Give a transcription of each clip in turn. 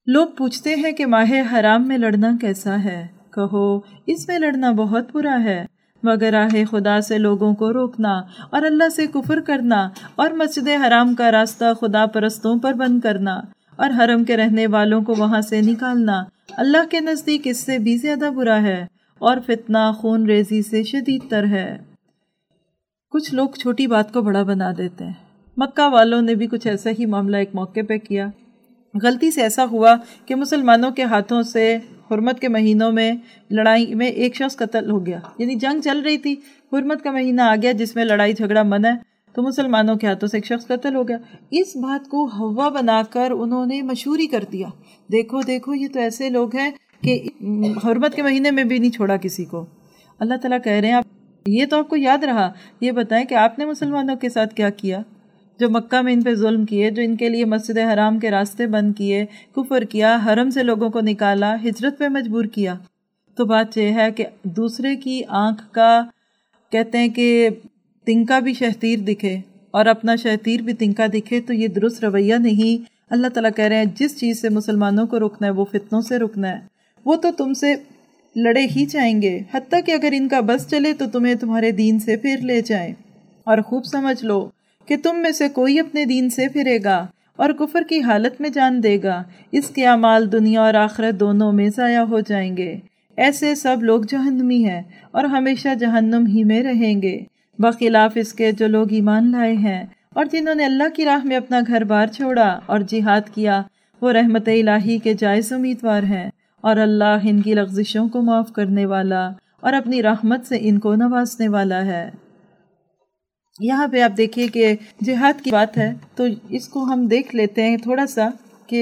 لوگ پوچھتے ہیں کہ ماہ حرام میں لڑنا کیسا ہے؟ کہو اس میں لڑنا بہت برا ہے، مگر راہ خدا سے لوگوں کو روکنا اور اللہ سے کفر کرنا اور مسجد حرام کا راستہ خدا پرستوں پر بند کرنا اور حرم کے رہنے والوں کو وہاں سے نکالنا اللہ کے نزدیک اس سے بھی زیادہ برا ہے، اور فتنہ خون ریزی سے شدید تر ہے۔ کچھ لوگ چھوٹی بات کو بڑا بنا دیتے ہیں۔ مکہ والوں نے بھی کچھ ایسا ہی معاملہ ایک موقع پہ کیا۔ غلطی سے ایسا ہوا کہ مسلمانوں کے ہاتھوں سے حرمت کے مہینوں میں لڑائی میں ایک شخص قتل ہو گیا، یعنی جنگ چل رہی تھی، حرمت کا مہینہ آ گیا جس میں لڑائی جھگڑا منع ہے، تو مسلمانوں کے ہاتھوں سے ایک شخص قتل ہو گیا۔ اس بات کو ہوا بنا کر انہوں نے مشہوری کر دیا، دیکھو دیکھو یہ تو ایسے لوگ ہیں کہ حرمت کے مہینے میں بھی نہیں چھوڑا کسی کو۔ اللہ تعالیٰ کہہ رہے ہیں یہ تو آپ کو یاد رہا، یہ بتائیں کہ آپ نے مسلمانوں کے ساتھ کیا کیا؟ جو مکہ میں ان پہ ظلم کیے، جو ان کے لیے مسجد حرام کے راستے بند کیے، کفر کیا، حرم سے لوگوں کو نکالا، ہجرت پہ مجبور کیا۔ تو بات یہ ہے کہ دوسرے کی آنکھ کا کہتے ہیں کہ تنکا بھی شہتیر دکھے اور اپنا شہتیر بھی تنکا دکھے، تو یہ درست رویہ نہیں۔ اللہ تعالیٰ کہہ رہے ہیں جس چیز سے مسلمانوں کو رکنا ہے وہ فتنوں سے رکنا ہے۔ وہ تو تم سے لڑے ہی جائیں گے، حتیٰ کہ اگر ان کا بس چلے تو تمہیں تمہارے دین سے پھر لے جائیں۔ اور خوب سمجھ لو کہ تم میں سے کوئی اپنے دین سے پھرے گا اور کفر کی حالت میں جان دے گا، اس کے اعمال دنیا اور آخرت دونوں میں ضائع ہو جائیں گے۔ ایسے سب لوگ جہنمی ہیں اور ہمیشہ جہنم ہی میں رہیں گے، بخلاف اس کے جو لوگ ایمان لائے ہیں اور جنہوں نے اللہ کی راہ میں اپنا گھر بار چھوڑا اور جہاد کیا، وہ رحمت الہی کے جائز امیدوار ہیں، اور اللہ ان کی لغزشوں کو معاف کرنے والا اور اپنی رحمت سے ان کو نوازنے والا ہے۔ یہاں پہ آپ دیکھیے کہ جہاد کی بات ہے، تو اس کو ہم دیکھ لیتے ہیں تھوڑا سا کہ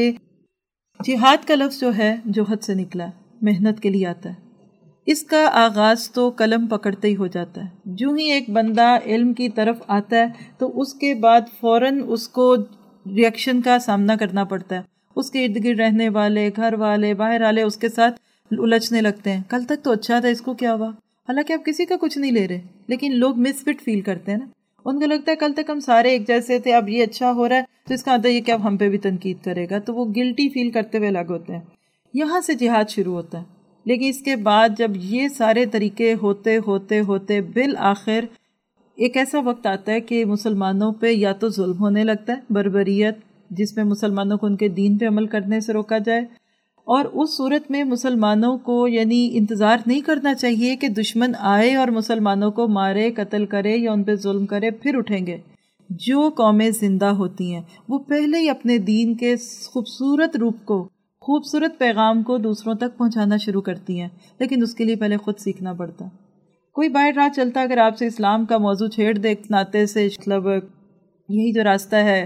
جہاد کا لفظ جو ہے جوہد سے نکلا ہے، محنت کے لیے آتا ہے۔ اس کا آغاز تو قلم پکڑتے ہی ہو جاتا ہے۔ جو ہی ایک بندہ علم کی طرف آتا ہے تو اس کے بعد فوراً اس کو ریئیکشن کا سامنا کرنا پڑتا ہے۔ اس کے ارد گرد رہنے والے، گھر والے، باہر والے اس کے ساتھ الجھنے لگتے ہیں، کل تک تو اچھا تھا، اس کو کیا ہوا؟ حالانکہ آپ کسی کا کچھ نہیں لے رہے، لیکن لوگ مس فٹ فیل کرتے ہیں نا، ان کو لگتا ہے کل تک ہم سارے ایک جیسے تھے، اب یہ اچھا ہو رہا ہے تو اس کا مطلب یہ کہ اب ہم پہ بھی تنقید کرے گا، تو وہ گلٹی فیل کرتے ہوئے الگ ہوتے ہیں۔ یہاں سے جہاد شروع ہوتا ہے، لیکن اس کے بعد جب یہ سارے طریقے ہوتے ہوتے ہوتے بالآخر ایک ایسا وقت آتا ہے کہ مسلمانوں پہ یا تو ظلم ہونے لگتا ہے، بربریت، جس میں مسلمانوں کو ان کے دین پہ عمل کرنے سے روکا جائے، اور اس صورت میں مسلمانوں کو یعنی انتظار نہیں کرنا چاہیے کہ دشمن آئے اور مسلمانوں کو مارے، قتل کرے یا ان پہ ظلم کرے پھر اٹھیں گے۔ جو قومیں زندہ ہوتی ہیں وہ پہلے ہی اپنے دین کے خوبصورت روپ کو، خوبصورت پیغام کو دوسروں تک پہنچانا شروع کرتی ہیں، لیکن اس کے لیے پہلے خود سیکھنا پڑتا ہے۔ کوئی باہر راہ چلتا اگر آپ سے اسلام کا موضوع چھیڑ دے ناطے سے، مطلب یہی جو راستہ ہے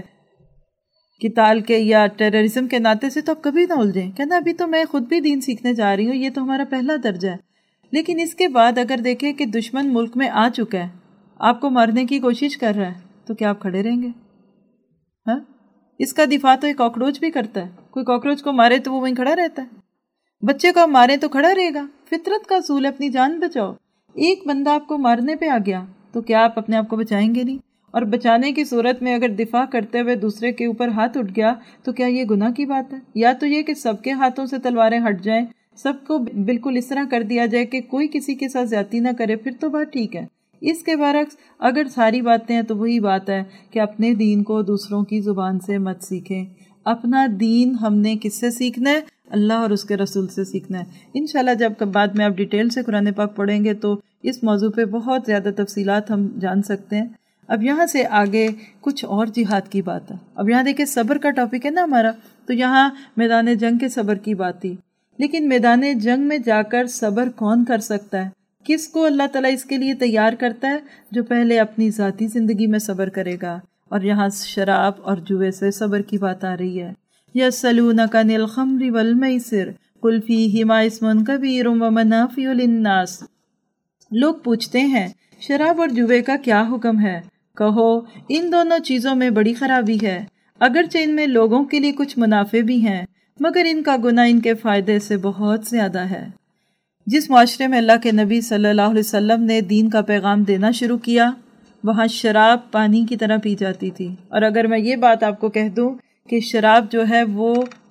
قتال کے یا ٹیررزم کے ناطے سے، تو آپ کبھی نہ الجھیں، کہنا ابھی تو میں خود بھی دین سیکھنے جا رہی ہوں، یہ تو ہمارا پہلا درجہ ہے۔ لیکن اس کے بعد اگر دیکھیں کہ دشمن ملک میں آ چکا ہے، آپ کو مارنے کی کوشش کر رہا ہے، تو کیا آپ کھڑے رہیں گے؟ ہاں، اس کا دفاع تو ایک کاکروچ بھی کرتا ہے، کوئی کاکروچ کو مارے تو وہ وہیں کھڑا رہتا ہے، بچے کو آپ مارے تو کھڑا رہے گا۔ فطرت کا اصول ہے اپنی جان بچاؤ۔ ایک بندہ آپ کو مارنے پہ آ گیا تو کیا آپ اپنے آپ کو بچائیں گے نہیں؟ اور بچانے کی صورت میں اگر دفاع کرتے ہوئے دوسرے کے اوپر ہاتھ اٹھ گیا تو کیا یہ گناہ کی بات ہے؟ یا تو یہ کہ سب کے ہاتھوں سے تلواریں ہٹ جائیں، سب کو بالکل اس طرح کر دیا جائے کہ کوئی کسی کے ساتھ زیادتی نہ کرے، پھر تو بات ٹھیک ہے۔ اس کے برعکس اگر ساری باتیں ہیں تو وہی بات ہے کہ اپنے دین کو دوسروں کی زبان سے مت سیکھیں۔ اپنا دین ہم نے کس سے سیکھنا ہے؟ اللہ اور اس کے رسول سے سیکھنا ہے۔ انشاءاللہ جب بعد میں آپ ڈیٹیل سے قرآن پاک پڑھیں گے تو اس موضوع پہ بہت زیادہ تفصیلات ہم جان سکتے ہیں۔ اب یہاں سے آگے کچھ اور جہاد کی بات ہے۔ اب یہاں دیکھیں صبر کا ٹاپک ہے نا ہمارا، تو یہاں میدان جنگ کے صبر کی بات تھی، لیکن میدان جنگ میں جا کر صبر کون کر سکتا ہے؟ کس کو اللہ تعالیٰ اس کے لیے تیار کرتا ہے؟ جو پہلے اپنی ذاتی زندگی میں صبر کرے گا۔ اور یہاں شراب اور جوے سے صبر کی بات آ رہی ہے۔ یسألونک عن الخمر والمیسر قل فیہما اسم کبیر ومنافع للناس۔ لوگ پوچھتے ہیں شراب اور جوے کا کیا حکم ہے؟ کہو ان دونوں چیزوں میں بڑی خرابی ہے، اگرچہ ان میں لوگوں کے لیے کچھ منافع بھی ہیں، مگر ان کا گناہ ان کے فائدے سے بہت زیادہ ہے۔ جس معاشرے میں اللہ کے نبی صلی اللہ علیہ وسلم نے دین کا پیغام دینا شروع کیا، وہاں شراب پانی کی طرح پی جاتی تھی۔ اور اگر میں یہ بات آپ کو کہہ دوں کہ شراب جو ہے وہ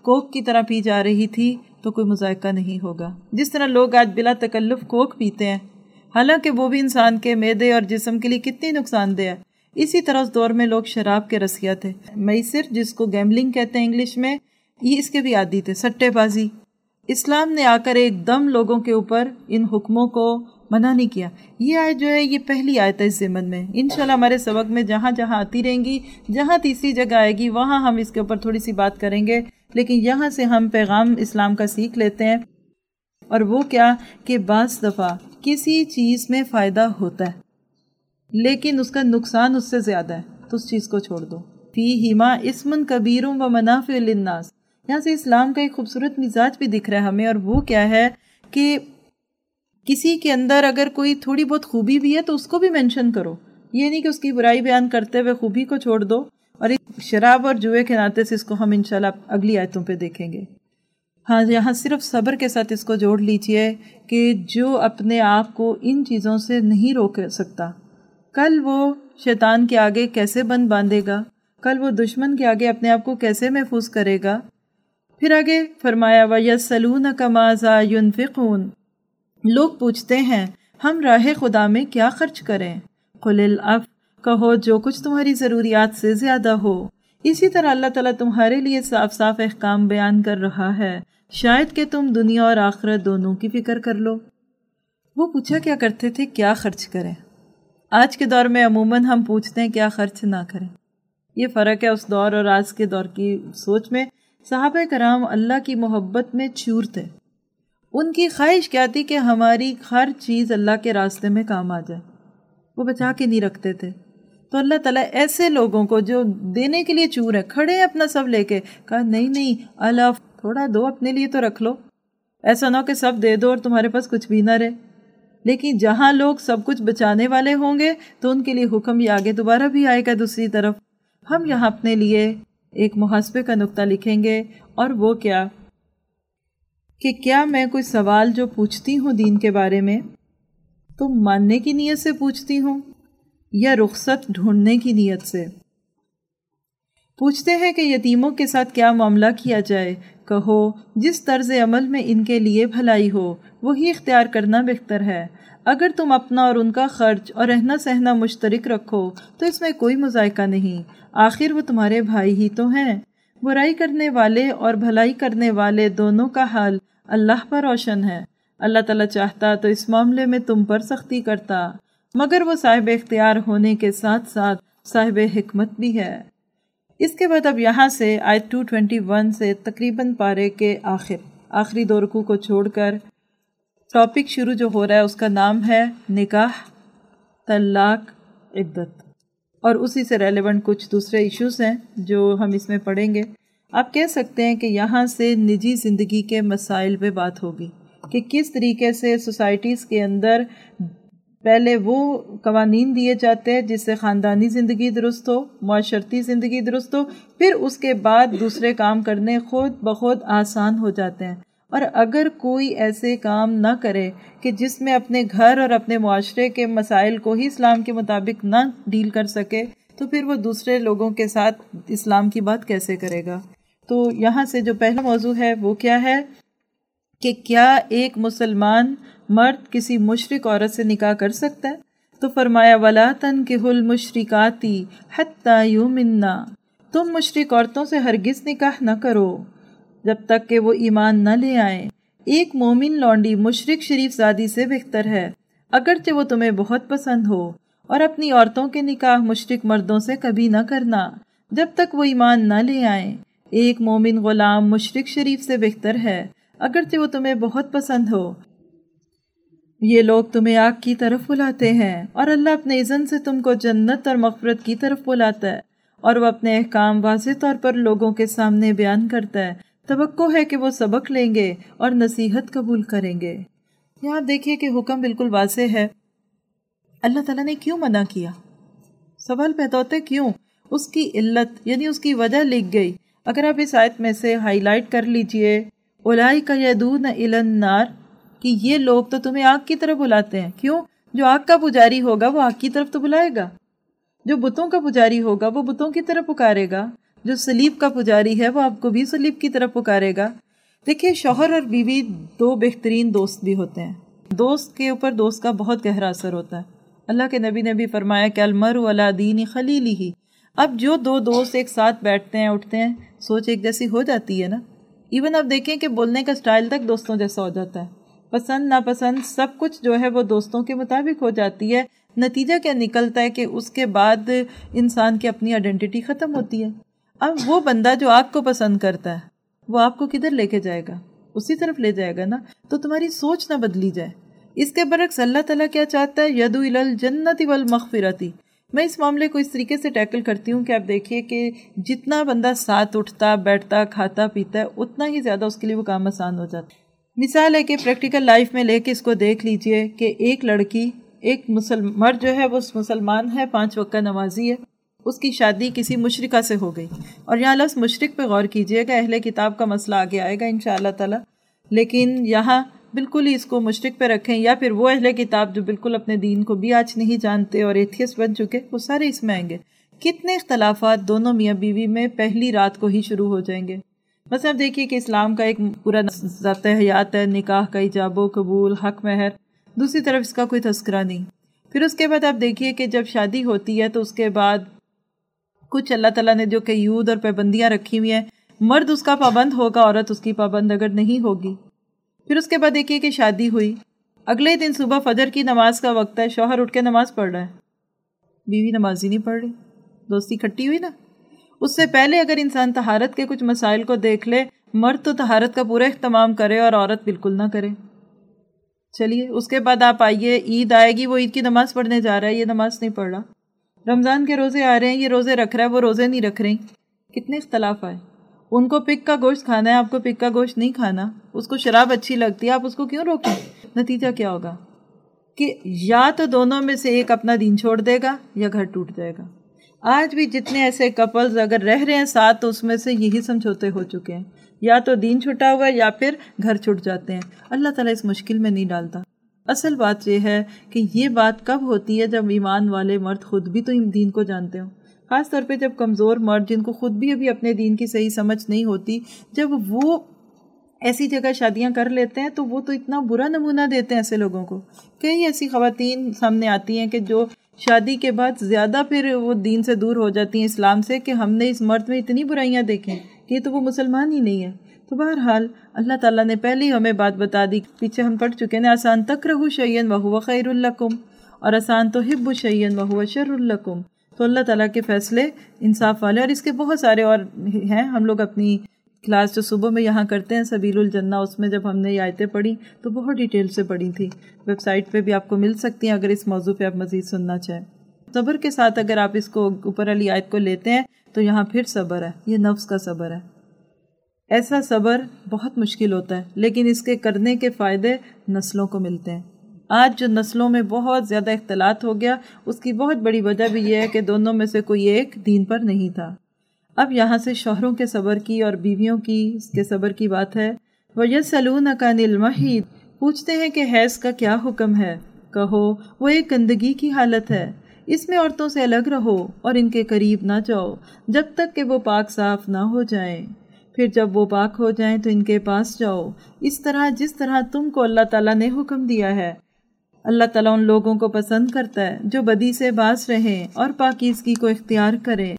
کوک کی طرح پی جا رہی تھی تو کوئی مذائقہ نہیں ہوگا۔ جس طرح لوگ آج بلا تکلف کوک پیتے ہیں، حالانکہ وہ بھی انسان کے معدے اور جسم کے لیے کتنی نقصان دہ ہے، اسی طرح اس دور میں لوگ شراب کے رسیا تھے۔ میسر، جس کو گیملنگ کہتے ہیں انگلش میں، یہ اس کے بھی عادی تھے، سٹے بازی۔ اسلام نے آ کر ایک دم لوگوں کے اوپر ان حکموں کو منع نہیں کیا۔ یہ آیت جو ہے یہ پہلی آیت ہے اس ضمن میں۔ انشاءاللہ ہمارے سبق میں جہاں جہاں آتی رہیں گی، جہاں تیسری جگہ آئے گی وہاں ہم اس کے اوپر تھوڑی سی بات کریں گے، لیکن یہاں سے ہم پیغام اسلام کا سیکھ لیتے ہیں، اور وہ کیا کہ بعض دفعہ کسی چیز میں فائدہ ہوتا ہے لیکن اس کا نقصان اس سے زیادہ ہے، تو اس چیز کو چھوڑ دو۔ فیہما اسم کبیر و منافع للناس، یہاں سے اسلام کا ایک خوبصورت مزاج بھی دکھ رہا ہے ہمیں، اور وہ کیا ہے کہ کسی کے اندر اگر کوئی تھوڑی بہت خوبی بھی ہے تو اس کو بھی مینشن کرو، یہ نہیں کہ اس کی برائی بیان کرتے ہوئے خوبی کو چھوڑ دو۔ اور شراب اور جوئے کے ناطے سے اس کو ہم انشاءاللہ اگلی آیتوں پہ دیکھیں گے۔ ہاں، یہاں صرف صبر کے ساتھ اس کو جوڑ لیجئے کہ جو اپنے آپ کو ان چیزوں سے نہیں روک سکتا، کل وہ شیطان کے آگے کیسے بند باندھے گا، کل وہ دشمن کے آگے اپنے آپ کو کیسے محفوظ کرے گا۔ پھر آگے فرمایا وَيَسْأَلُونَكَ مَاذَا يُنْفِقُونَ، لوگ پوچھتے ہیں ہم راہ خدا میں کیا خرچ کریں، قُلِ الْعَفْوَ، کہو جو کچھ تمہاری ضروریات سے زیادہ ہو۔ اسی طرح اللہ تعالیٰ تمہارے لیے صاف صاف احکام بیان کر رہا ہے، شاید کہ تم دنیا اور آخرت دونوں کی فکر کر لو۔ وہ پوچھا کیا کرتے تھے کیا خرچ کریں، آج کے دور میں عموماً ہم پوچھتے ہیں کیا خرچ نہ کریں۔ یہ فرق ہے اس دور اور آج کے دور کی سوچ میں۔ صحابہ کرام اللہ کی محبت میں چور تھے، ان کی خواہش کیا تھی کہ ہماری ہر چیز اللہ کے راستے میں کام آ جائے، وہ بچا کے نہیں رکھتے تھے۔ تو اللہ تعالیٰ ایسے لوگوں کو جو دینے کے لیے چور ہیں، کھڑے ہیں اپنا سب لے کے، کہا نہیں نہیں اللہ تھوڑا دو اپنے لیے تو رکھ لو، ایسا نہ ہو کہ سب دے دو اور تمہارے پاس کچھ بھی نہ رہے۔ لیکن جہاں لوگ سب کچھ بچانے والے ہوں گے تو ان کے لیے حکم یہ آگے دوبارہ بھی آئے گا دوسری طرف۔ ہم یہاں اپنے لیے ایک محاسبے کا نقطہ لکھیں گے، اور وہ کیا کہ کیا میں کوئی سوال جو پوچھتی ہوں دین کے بارے میں تو ماننے کی نیت سے پوچھتی ہوں یا رخصت ڈھونڈنے کی نیت سے؟ پوچھتے ہیں کہ یتیموں کے ساتھ کیا معاملہ کیا جائے، کہو جس طرز عمل میں ان کے لیے بھلائی ہو وہی اختیار کرنا بہتر ہے۔ اگر تم اپنا اور ان کا خرچ اور رہنا سہنا مشترک رکھو تو اس میں کوئی مذائقہ نہیں، آخر وہ تمہارے بھائی ہی تو ہیں۔ برائی کرنے والے اور بھلائی کرنے والے دونوں کا حال اللہ پر روشن ہے۔ اللہ تعالیٰ چاہتا تو اس معاملے میں تم پر سختی کرتا، مگر وہ صاحب اختیار ہونے کے ساتھ ساتھ صاحب حکمت بھی ہے۔ اس کے بعد اب یہاں سے آیت 221 سے تقریباً پارے کے آخری دو رکوع کو چھوڑ کر ٹاپک شروع جو ہو رہا ہے اس کا نام ہے نکاح، طلاق، عدت، اور اسی سے ریلیونٹ کچھ دوسرے ایشوز ہیں جو ہم اس میں پڑھیں گے۔ آپ کہہ سکتے ہیں کہ یہاں سے نجی زندگی کے مسائل پہ بات ہوگی کہ کس طریقے سے سوسائٹیز کے اندر پہلے وہ قوانین دیے جاتے ہیں جس سے خاندانی زندگی درست ہو، معاشرتی زندگی درست ہو، پھر اس کے بعد دوسرے کام کرنے خود بخود آسان ہو جاتے ہیں۔ اور اگر کوئی ایسے کام نہ کرے کہ جس میں اپنے گھر اور اپنے معاشرے کے مسائل کو ہی اسلام کے مطابق نہ ڈیل کر سکے تو پھر وہ دوسرے لوگوں کے ساتھ اسلام کی بات کیسے کرے گا؟ تو یہاں سے جو پہلا موضوع ہے وہ کیا ہے کہ کیا ایک مسلمان مرد کسی مشرک عورت سے نکاح کر سکتا ہے؟ تو فرمایا وَلَا تَنْكِحُوا الْمُشْرِكَاتِ حَتَّى يُؤْمِنَّ، تم مشرک عورتوں سے ہرگز نکاح نہ کرو جب تک کہ وہ ایمان نہ لے آئیں۔ ایک مومن لونڈی مشرک شریف زادی سے بہتر ہے اگرچہ وہ تمہیں بہت پسند ہو، اور اپنی عورتوں کے نکاح مشرک مردوں سے کبھی نہ کرنا جب تک وہ ایمان نہ لے آئیں۔ ایک مومن غلام مشرک شریف سے بہتر ہے اگرچہ وہ تمہیں بہت پسند ہو۔ یہ لوگ تمہیں آگ کی طرف بلاتے ہیں اور اللہ اپنے اذن سے تم کو جنت اور مغفرت کی طرف بلاتا ہے، اور وہ اپنے احکام واضح طور پر لوگوں کے سامنے بیان کرتا ہے۔ توقع ہے کہ وہ سبق لیں گے اور نصیحت قبول کریں گے۔ یہاں دیکھیے کہ حکم بالکل واضح ہے۔ اللہ تعالیٰ نے کیوں منع کیا؟ سوال پیدا ہوتا ہے کیوں؟ اس کی علت یعنی اس کی وجہ لکھ گئی۔ اگر آپ اس آیت میں سے ہائی لائٹ کر لیجئے اولئک یدعون الی النار، کہ یہ لوگ تو تمہیں آگ کی طرف بلاتے ہیں۔ کیوں؟ جو آگ کا پجاری ہوگا وہ آگ کی طرف تو بلائے گا، جو بتوں کا پجاری ہوگا وہ بتوں کی طرف پکارے گا، جو صلیب کا پجاری ہے وہ آپ کو بھی صلیب کی طرف پکارے گا۔ دیکھیے شوہر اور بیوی دو بہترین دوست بھی ہوتے ہیں، دوست کے اوپر دوست کا بہت گہرا اثر ہوتا ہے۔ اللہ کے نبی نے بھی فرمایا کہ المرء علی دین خلیلہ۔ اب جو دو دوست ایک ساتھ بیٹھتے ہیں اٹھتے ہیں، سوچ ایک جیسی ہو جاتی ہے نا۔ ایون آپ دیکھیں کہ بولنے کا سٹائل تک دوستوں جیسا ہو جاتا ہے، پسند ناپسند سب کچھ جو ہے وہ دوستوں کے مطابق ہو جاتی ہے۔ نتیجہ کیا نکلتا ہے کہ اس کے بعد انسان کی اپنی آئیڈینٹی ختم ہوتی ہے۔ اب وہ بندہ جو آپ کو پسند کرتا ہے وہ آپ کو کدھر لے کے جائے گا؟ اسی طرف لے جائے گا نا، تو تمہاری سوچ نہ بدلی جائے۔ اس کے برعکس اللہ تعالیٰ کیا چاہتا ہے؟ یدعو الی الجنۃ والمغفرۃ۔ میں اس معاملے کو اس طریقے سے ٹیکل کرتی ہوں کہ آپ دیکھیے کہ جتنا بندہ ساتھ اٹھتا بیٹھتا کھاتا پیتا ہے اتنا ہی زیادہ اس کے لیے وہ کام آسان ہو جاتا ہے۔ مثال ہے کہ پریکٹیکل لائف میں لے کے اس کو دیکھ لیجئے کہ ایک لڑکی، ایک مرد جو ہے وہ مسلمان ہے، 5 وقت کا نمازی ہے، اس کی شادی کسی مشرکہ سے ہو گئی، اور یہاں لفظ مشرک پہ غور کیجئے گا، اہل کتاب کا مسئلہ آگے آئے گا انشاءاللہ تعالی، لیکن یہاں بالکل ہی اس کو مشرک پہ رکھیں، یا پھر وہ اہل کتاب جو بالکل اپنے دین کو بھی آج نہیں جانتے اور ایتھیسٹ بن چکے، وہ سارے اس میں آئیں گے۔ کتنے اختلافات دونوں میاں بیوی میں پہلی رات کو ہی شروع ہو جائیں گے۔ بس اب دیکھیے کہ اسلام کا ایک پورا ضابطۂ حیات ہے، نکاح کا ایجاب و قبول، حق مہر، دوسری طرف اس کا کوئی تذکرہ نہیں۔ پھر اس کے بعد آپ دیکھیے کہ جب شادی ہوتی ہے تو اس کے بعد کچھ اللہ تعالیٰ نے جو قیود اور پابندیاں رکھی ہوئی ہیں، مرد اس کا پابند ہوگا، عورت اس کی پابند اگر نہیں ہوگی۔ پھر اس کے بعد دیکھیے کہ شادی ہوئی، اگلے دن صبح فجر کی نماز کا وقت ہے، شوہر اٹھ کے نماز پڑھ رہا ہے، بیوی نماز ہی نہیں پڑھ رہی، دوستی کھٹی ہوئی نا۔ اس سے پہلے اگر انسان طہارت کے کچھ مسائل کو دیکھ لے، مرد تو طہارت کا پورا اہتمام کرے اور عورت بالکل نہ کرے۔ چلیے اس کے بعد آپ آئیے، عید آئے گی، وہ عید کی نماز پڑھنے جا رہا ہے، یہ نماز نہیں پڑھ رہا۔ رمضان کے روزے آ رہے ہیں، یہ روزے رکھ رہا ہے، وہ روزے نہیں رکھ رہی۔ کتنے اختلاف آئے۔ ان کو پک کا گوشت کھانا ہے، آپ کو پک کا گوشت نہیں کھانا، اس کو شراب اچھی لگتی ہے، آپ اس کو کیوں روکیں؟ نتیجہ کیا ہوگا کہ یا تو دونوں میں سے ایک اپنا دین چھوڑ دے گا یا گھر ٹوٹ جائے گا۔ آج بھی جتنے ایسے کپلز اگر رہ رہے ہیں ساتھ تو اس میں سے یہی سمجھوتے ہو چکے ہیں، یا تو دین چھٹا ہوا ہے یا پھر گھر چھٹ جاتے ہیں۔ اللہ تعالیٰ اس مشکل میں نہیں ڈالتا۔ اصل بات یہ ہے کہ یہ بات کب ہوتی ہے؟ جب ایمان والے مرد خود بھی تو دین کو جانتے ہوں، خاص طور پہ جب کمزور مرد جن کو خود بھی ابھی اپنے دین کی صحیح سمجھ نہیں ہوتی، جب وہ ایسی جگہ شادیاں کر لیتے ہیں تو وہ تو اتنا برا نمونہ دیتے ہیں ایسے لوگوں کو۔ کئی ایسی خواتین سامنے آتی ہیں کہ جو شادی کے بعد زیادہ پھر وہ دین سے دور ہو جاتی ہیں، اسلام سے، کہ ہم نے اس مرد میں اتنی برائیاں دیکھیں کہ یہ تو وہ مسلمان ہی نہیں ہے۔ تو بہرحال اللہ تعالیٰ نے پہلے ہی ہمیں بات بتا دی، پیچھے ہم پڑھ چکے ہیں، آسان تکرہوا شیئا وہو خیر لکم، اور آسان تحبوا شیئا وہو شر لکم۔ تو اللہ تعالیٰ کے فیصلے انصاف والے، اور اس کے بہت سارے اور ہیں۔ ہم لوگ اپنی کلاس جو صبح میں یہاں کرتے ہیں سبیل الجنہ، اس میں جب ہم نے یہ آیتیں پڑھی تو بہت ڈیٹیل سے پڑھی تھی، ویب سائٹ پہ بھی آپ کو مل سکتی ہیں اگر اس موضوع پہ آپ مزید سننا چاہیں۔ صبر کے ساتھ اگر آپ اس کو اوپر والی آیت کو لیتے ہیں تو یہاں پھر صبر ہے، یہ نفس کا صبر ہے۔ ایسا صبر بہت مشکل ہوتا ہے، لیکن اس کے کرنے کے فائدے نسلوں کو ملتے ہیں۔ آج جو نسلوں میں بہت زیادہ اختلاط ہو گیا، اس کی بہت بڑی وجہ بھی یہ ہے کہ دونوں میں سے کوئی ایک دین پر نہیں تھا۔ اب یہاں سے شوہروں کے صبر کی اور بیویوں کی اس کے صبر کی بات ہے۔ وَيَسْأَلُونَكَ عَنِ الْمَحِيضِ، پوچھتے ہیں کہ حیض کا کیا حکم ہے، کہو وہ ایک گندگی کی حالت ہے، اس میں عورتوں سے الگ رہو اور ان کے قریب نہ جاؤ جب تک کہ وہ پاک صاف نہ ہو جائیں، پھر جب وہ پاک ہو جائیں تو ان کے پاس جاؤ، اس طرح جس طرح تم کو اللہ تعالیٰ نے حکم دیا ہے۔ اللہ تعالیٰ ان لوگوں کو پسند کرتا ہے جو بدی سے باز رہیں اور پاکیزگی کو اختیار کریں۔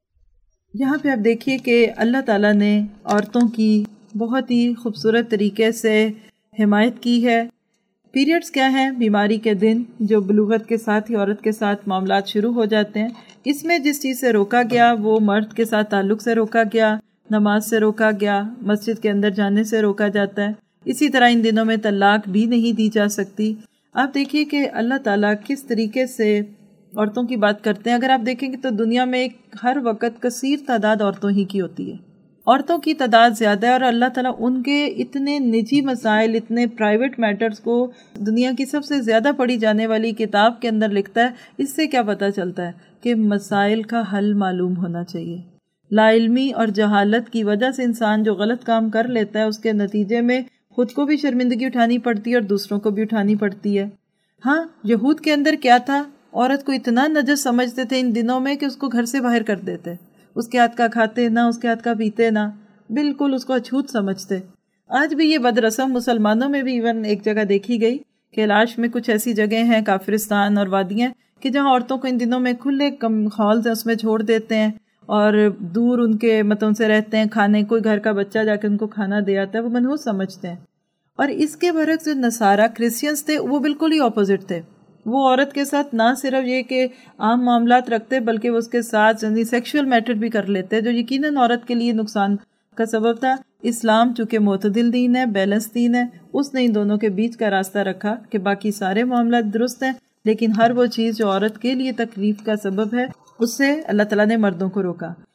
یہاں پہ آپ دیکھیے کہ اللہ تعالیٰ نے عورتوں کی بہت ہی خوبصورت طریقے سے حمایت کی ہے۔ پیریڈز کیا ہیں؟ بیماری کے دن جو بلوغت کے ساتھ ہی عورت کے ساتھ معاملات شروع ہو جاتے ہیں۔ اس میں جس چیز سے روکا گیا وہ مرد کے ساتھ تعلق سے روکا گیا، نماز سے روکا گیا، مسجد کے اندر جانے سے روکا جاتا ہے۔ اسی طرح ان دنوں میں طلاق بھی نہیں دی جا سکتی۔ آپ دیکھیے کہ اللہ تعالیٰ کس طریقے سے عورتوں کی بات کرتے ہیں۔ اگر آپ دیکھیں گے تو دنیا میں ہر وقت کثیر تعداد عورتوں ہی کی ہوتی ہے، عورتوں کی تعداد زیادہ ہے، اور اللہ تعالیٰ ان کے اتنے نجی مسائل، اتنے پرائیویٹ میٹرز کو دنیا کی سب سے زیادہ پڑھی جانے والی کتاب کے اندر لکھتا ہے۔ اس سے کیا پتہ چلتا ہے کہ مسائل کا حل معلوم ہونا چاہیے۔ لا علمی اور جہالت کی وجہ سے انسان جو غلط کام کر لیتا ہے اس کے نتیجے میں خود کو بھی شرمندگی اٹھانی پڑتی ہے اور دوسروں کو بھی اٹھانی پڑتی ہے۔ ہاں، یہود کے اندر کیا تھا؟ عورت کو اتنا نجس سمجھتے تھے ان دنوں میں کہ اس کو گھر سے باہر کر دیتے، اس کے ہاتھ کا کھاتے نہ اس کے ہاتھ کا پیتے نہ، بالکل اس کو اچھوت سمجھتے۔ آج بھی یہ بد رسم مسلمانوں میں بھی ایون ایک جگہ دیکھی گئی، کیلاش میں کچھ ایسی جگہ ہیں، کافرستان اور وادیاں، کہ جہاں عورتوں کو ان دنوں میں کھلے ہالز ہیں اس میں چھوڑ دیتے ہیں اور دور ان کے ان سے رہتے ہیں، کھانے کوئی گھر کا بچہ جا کے ان کو کھانا دے آتا ہے، وہ منحوس سمجھتے ہیں۔ اور اس کے برعکس جو نصارہ کرسچنز تھے وہ بالکل ہی اپوزٹ تھے، وہ عورت کے ساتھ نہ صرف یہ کہ عام معاملات رکھتے بلکہ وہ اس کے ساتھ سیکشول میٹر بھی کر لیتے، جو یقیناً عورت کے لیے نقصان کا سبب تھا۔ اسلام چونکہ معتدل دین ہے، بیلنس دین ہے، اس نے ان دونوں کے بیچ کا راستہ رکھا کہ باقی سارے معاملات درست ہیں، لیکن ہر وہ چیز جو عورت کے لیے تکلیف کا سبب ہے اس سے اللہ تعالیٰ نے مردوں کو روکا۔